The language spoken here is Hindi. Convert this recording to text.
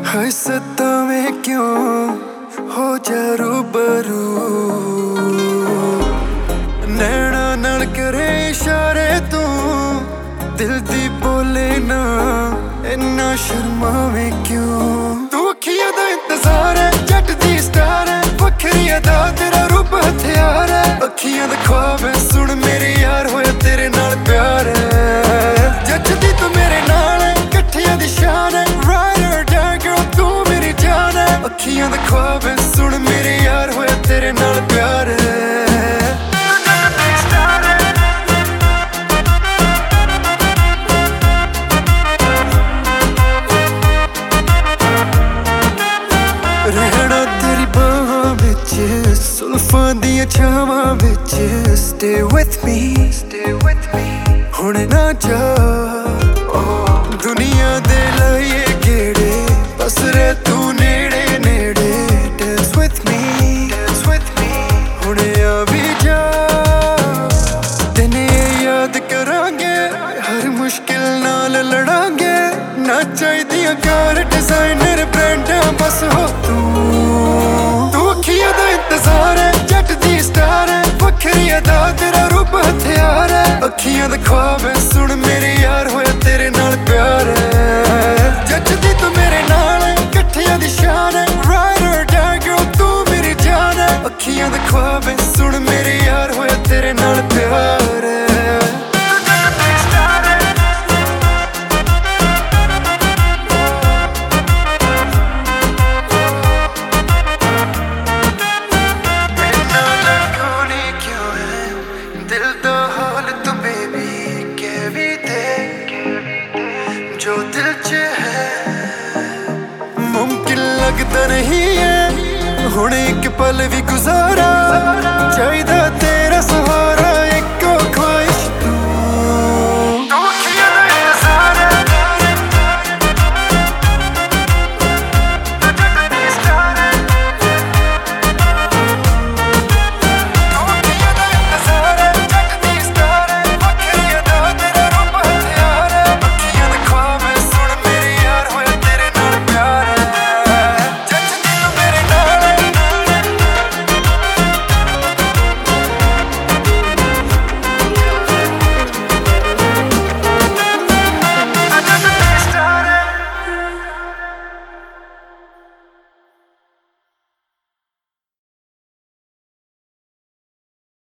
हाय सतावें क्यों हो जा रूबरू, नैना नाल करे इशारे तू, दिल दी बोले ना इन्ना शर्मावे क्यों। तू अखियां दा इंतजार है, जट दी स्टार है, वखरी अदा तेरा रूप हथियार है। अखियां दा ख्वाब है, सुन मेरे यार होया तेरे नाल प्यार है। जचदी तू मेरे नाल है, कट्ठियां दी शान है, राइड और डाई गर्ल तू मेरी जान है। अखियां दा ख्वाब है, सुन मेरे यार होया तेरे नाल प्यार है। रहना तेरी बाहों विच, सुल्फां दियां छावां विच। Stay with me, हुण ना जा दुनिया दे लाए गेड़े, बस रह तू नेड़े नेड़े। Dance with me, हुण आ भी जा, तेने याद करांगे, हर मुश्किल नाल लड़ांगे। ना चाहिदियां कार डिजाइनर ब्रांडां, बस हो तू। अखियां दा इंतजार है, जट दी स्टार है, वखरी अदा तेरा रूप हथियार है। अखियां दा ख्वाब है, सुन मेरे यार होया तेरे नाल प्यार है। जचदी तू मेरे नाल है, कट्ठियां दी शान है, राइड और डाई गर्ल तू मेरी जान है। अखियां दा ख्वाब है, सुन मेरे यार होया तेरे नाल प्यार है। जो दिल च है मुमकिन लगता नहीं है, हुण एक पल भी गुजारा चाहिदा तेरा सहारा।